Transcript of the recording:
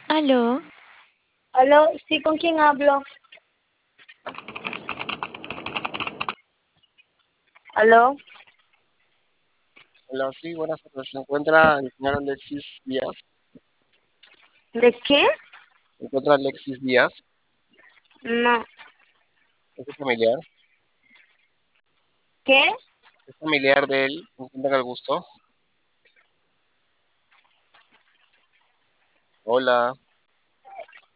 ¿Aló? Aló, sí, ¿con quién hablo? Aló, Hola, sí, buenas tardes. Se encuentra el señor Alexis Díaz. ¿de qué? Se encuentra Alexis Díaz. No, Es su familiar. ¿qué? Es familiar de él. ¿Con quién tenga el gusto? Hola.